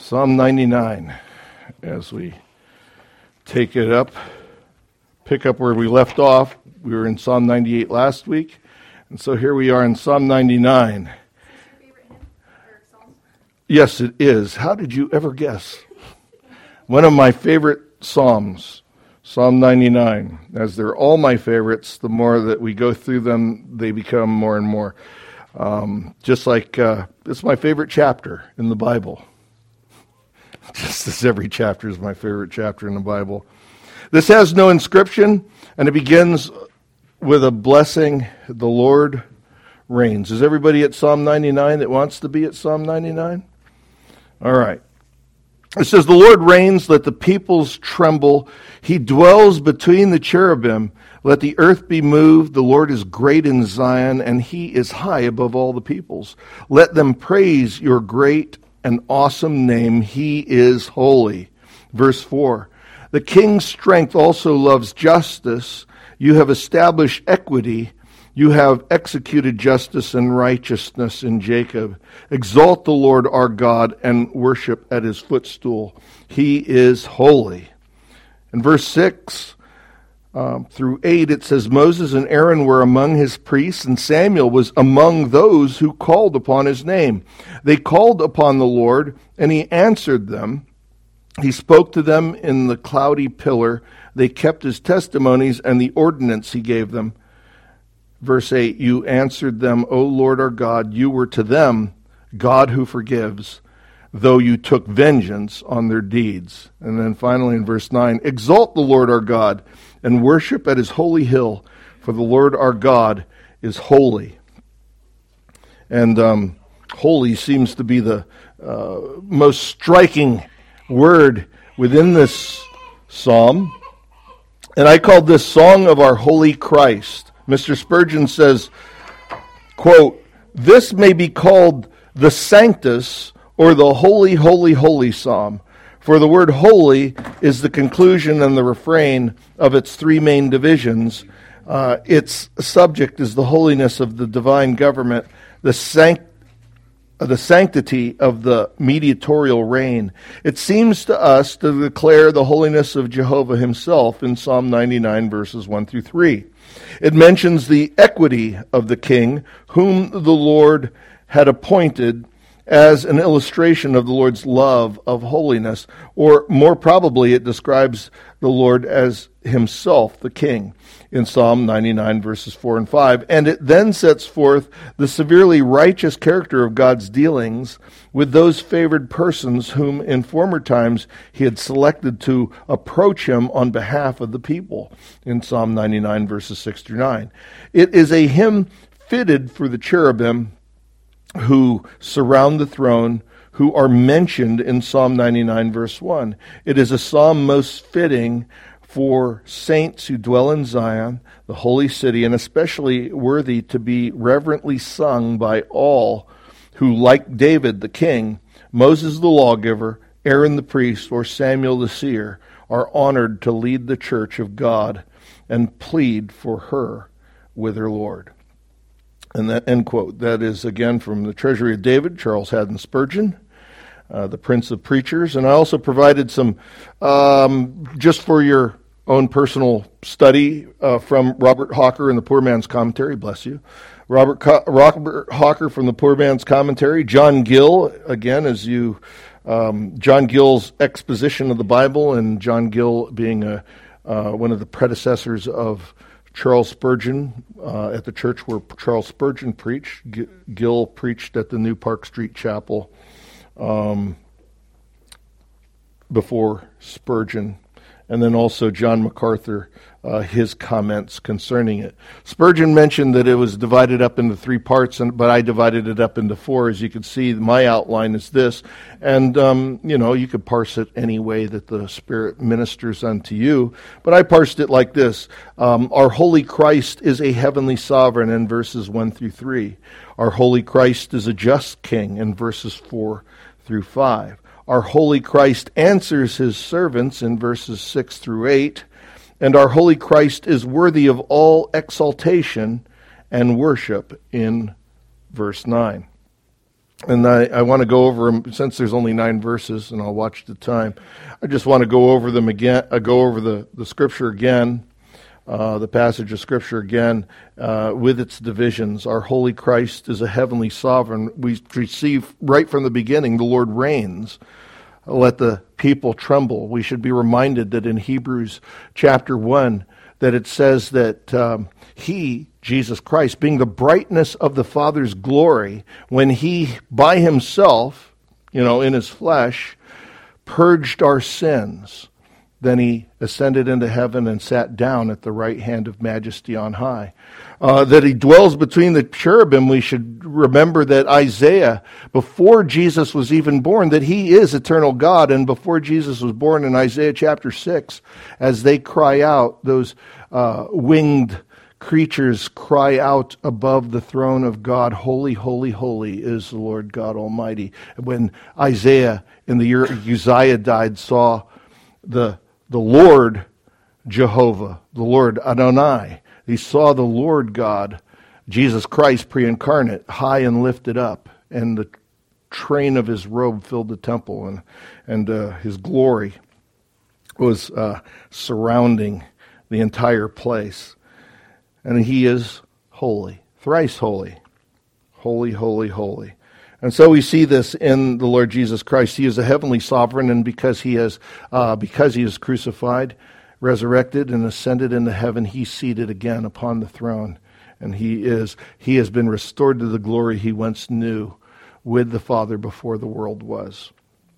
Psalm 99, as we pick up where we left off. We were in Psalm 98 last week, and so here we are in Psalm 99. Is this your favorite hymn or psalm? Yes, it is. How did you ever guess? One of my favorite psalms, Psalm 99. As they're all my favorites, the more that we go through them, they become more and more. Just like it's my favorite chapter in the Bible. Just as every chapter is my favorite chapter in the Bible. This has no inscription, and it begins with a blessing. The Lord reigns. Is everybody at Psalm 99 that wants to be at Psalm 99? All right. It says, the Lord reigns, let the peoples tremble. He dwells between the cherubim. Let the earth be moved. The Lord is great in Zion, and he is high above all the peoples. Let them praise your great and awesome name. He is holy. Verse 4. The king's strength also loves justice. You have established equity. You have executed justice and righteousness in Jacob. Exalt the Lord our God and worship at his footstool. He is holy. In verse 6 through 8, it says, Moses and Aaron were among his priests, and Samuel was among those who called upon his name. They called upon the Lord, and he answered them. He spoke to them in the cloudy pillar. They kept his testimonies and the ordinance he gave them. Verse 8, you answered them, O Lord our God, you were to them God who forgives, though you took vengeance on their deeds. And then finally in verse 9, exalt the Lord our God and worship at his holy hill, for the Lord our God is holy. And holy seems to be the most striking word within this psalm. And I called this Song of Our Holy Christ. Mr. Spurgeon says, quote, this may be called the Sanctus or the Holy, Holy, Holy Psalm. For the word holy is the conclusion and the refrain of its three main divisions. Its subject is the holiness of the divine government, the sanctity of the mediatorial reign. It seems to us to declare the holiness of Jehovah himself in Psalm 99, verses 1 through 3. It mentions the equity of the king, whom the Lord had appointed as an illustration of the Lord's love of holiness, or more probably it describes the Lord as himself, the king, in Psalm 99, verses 4 and 5. And it then sets forth the severely righteous character of God's dealings with those favored persons whom in former times he had selected to approach him on behalf of the people, in Psalm 99, verses 6 through 9. It is a hymn fitted for the cherubim who surround the throne, who are mentioned in Psalm 99, verse 1. It is a psalm most fitting for saints who dwell in Zion, the holy city, and especially worthy to be reverently sung by all who, like David the king, Moses the lawgiver, Aaron the priest, or Samuel the seer, are honored to lead the church of God and plead for her with her Lord. And that end quote. That is again from the Treasury of David, Charles Haddon Spurgeon, the Prince of Preachers. And I also provided some, just for your own personal study, from Robert Hawker in the Poor Man's Commentary. Bless you. Robert Hawker from the Poor Man's Commentary. John Gill, again, John Gill's exposition of the Bible, and John Gill being one of the predecessors of Charles Spurgeon at the church where Charles Spurgeon preached. Gill preached at the New Park Street Chapel before Spurgeon. And then also John MacArthur, his comments concerning it. Spurgeon mentioned that it was divided up into three parts, but I divided it up into four. As you can see, my outline is this. And, you could parse it any way that the Spirit ministers unto you. But I parsed it like this. Our holy Christ is a heavenly sovereign in verses 1 through 3. Our holy Christ is a just king in verses 4 through 5. Our holy Christ answers his servants in verses 6 through 8. And our holy Christ is worthy of all exaltation and worship in verse 9. And I want to go over them, since there's only 9 verses, and I'll watch the time. I just want to go over them again, go over the Scripture again, the passage of Scripture again, with its divisions. Our holy Christ is a heavenly sovereign. We receive right from the beginning, the Lord reigns. Let the people tremble. We should be reminded that in Hebrews chapter 1, that it says that he, Jesus Christ, being the brightness of the Father's glory, when he, by himself, in his flesh, purged our sins, then he ascended into heaven and sat down at the right hand of majesty on high. That he dwells between the cherubim, we should remember that Isaiah, before Jesus was even born, that he is eternal God. And before Jesus was born, in Isaiah chapter 6, as they cry out, those winged creatures cry out above the throne of God, holy, holy, holy is the Lord God Almighty. When Isaiah, in the year Uzziah died, saw the Lord Jehovah, the Lord Adonai, he saw the Lord God, Jesus Christ pre-incarnate, high and lifted up, and the train of his robe filled the temple, and his glory was surrounding the entire place. And he is holy, thrice holy, holy, holy, holy. And so we see this in the Lord Jesus Christ. He is a heavenly sovereign, and because he is crucified, resurrected, and ascended into heaven, he's seated again upon the throne. And he has been restored to the glory he once knew with the Father before the world was.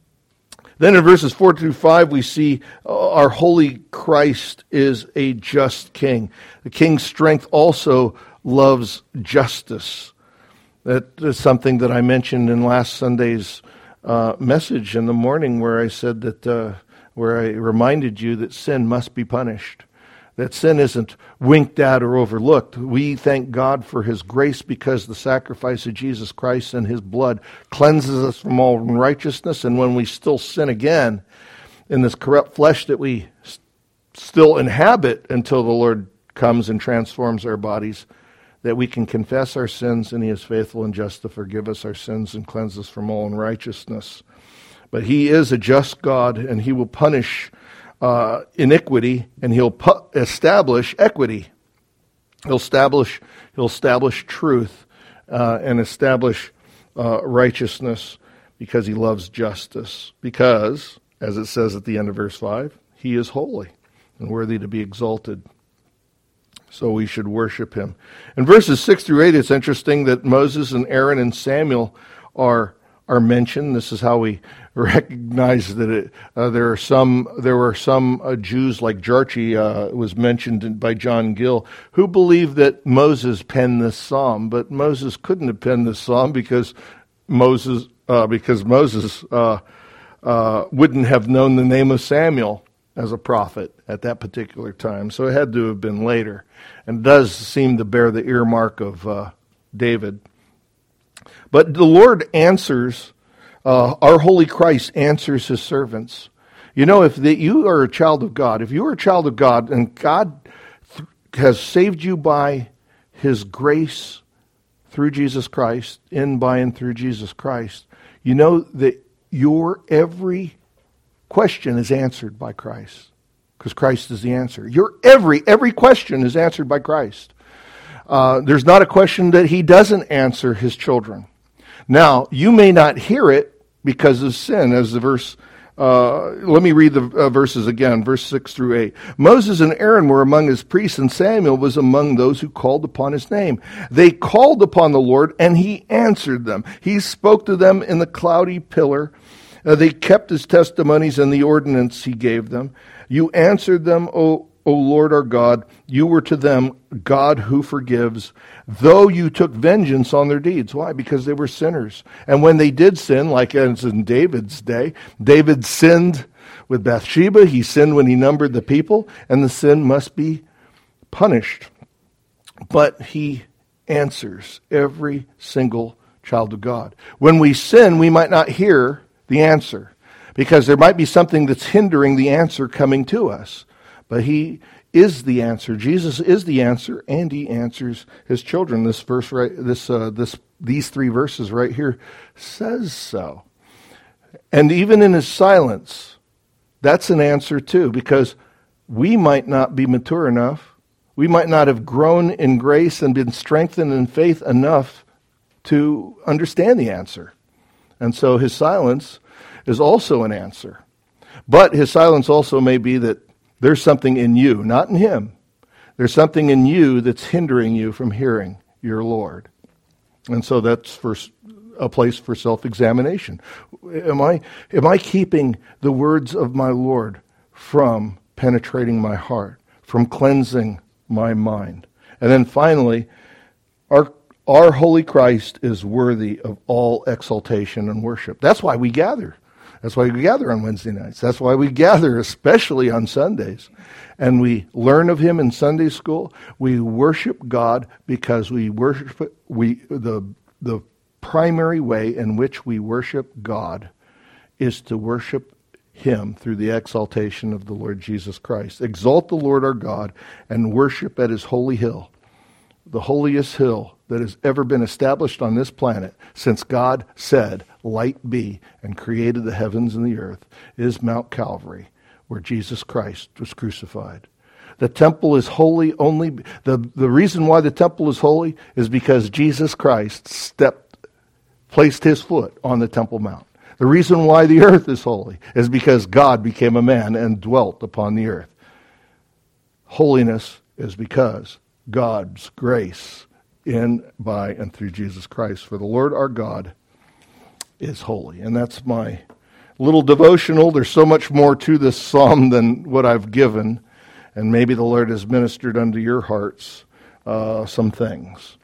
Then in verses 4 through 5, we see our holy Christ is a just king. The king's strength also loves justice. That is something that I mentioned in last Sunday's message in the morning, where I said that, where I reminded you that sin must be punished. That sin isn't winked at or overlooked. We thank God for his grace, because the sacrifice of Jesus Christ and his blood cleanses us from all unrighteousness. And when we still sin again in this corrupt flesh that we still inhabit until the Lord comes and transforms our bodies, that we can confess our sins, and he is faithful and just to forgive us our sins and cleanse us from all unrighteousness. But he is a just God, and he will punish iniquity, and he'll establish equity. He'll establish truth and establish righteousness, because he loves justice. Because, as it says at the end of verse 5, he is holy and worthy to be exalted. So we should worship him. In verses 6 through 8, it's interesting that Moses and Aaron and Samuel are mentioned. This is how we recognize that there were some Jews, like Jarchi was mentioned by John Gill, who believed that Moses penned this psalm, but Moses couldn't have penned this psalm because Moses wouldn't have known the name of Samuel as a prophet at that particular time. So it had to have been later, and does seem to bear the earmark of David. But the Lord answers, our holy Christ answers his servants. If you are a child of God, if you are a child of God, and God has saved you by his grace through Jesus Christ, by and through Jesus Christ, you know that your every question is answered by Christ, because Christ is the answer. Your every question is answered by Christ. There's not a question that he doesn't answer his children. Now, you may not hear it because of sin, as the verse, let me read the verses again, verse 6 through 8. Moses and Aaron were among his priests, and Samuel was among those who called upon his name. They called upon the Lord, and he answered them. He spoke to them in the cloudy pillar. They kept his testimonies and the ordinance he gave them. You answered them, O Lord our God. You were to them God who forgives, though you took vengeance on their deeds. Why? Because they were sinners. And when they did sin, like as in David's day, David sinned with Bathsheba. He sinned when he numbered the people, and the sin must be punished. But he answers every single child of God. When we sin, we might not hear the answer, because there might be something that's hindering the answer coming to us. But he is the answer. Jesus is the answer, and he answers his children. This verse right, these 3 verses right here says so. And even in his silence, that's an answer too, because we might not be mature enough. We might not have grown in grace and been strengthened in faith enough to understand the answer. And so his silence is also an answer. But his silence also may be that there's something in you, not in him. There's something in you that's hindering you from hearing your Lord. And so that's for a place for self-examination. Am I keeping the words of my Lord from penetrating my heart, from cleansing my mind? And then finally, our holy Christ is worthy of all exaltation and worship. That's why we gather. That's why we gather on Wednesday nights. That's why we gather, especially on Sundays. And we learn of him in Sunday school. We worship God because we worship the primary way in which we worship God is to worship him through the exaltation of the Lord Jesus Christ. Exalt the Lord our God and worship at his holy hill, the holiest hill that has ever been established on this planet since God said, "Light be," and created the heavens and the earth, is Mount Calvary, where Jesus Christ was crucified. The temple is holy only. The reason why the temple is holy is because Jesus Christ placed his foot on the Temple Mount. The reason why the earth is holy is because God became a man and dwelt upon the earth. Holiness is because God's grace in, by, and through Jesus Christ. For the Lord our God is holy. And that's my little devotional. There's so much more to this psalm than what I've given. And maybe the Lord has ministered unto your hearts some things.